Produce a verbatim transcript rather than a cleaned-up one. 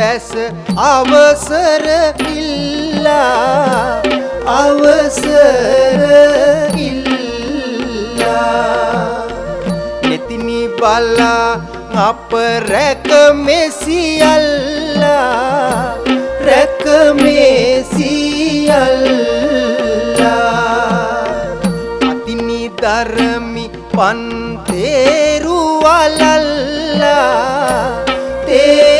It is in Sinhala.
වැස අවසර ඉල්ලා අවසර ඉල්ලා නෙතිනි බලා අප රැක මෙසියල්ලා රැක මෙසියල්ලා අතිනි ධර්මි පන්තේරු වලල්ලා තේ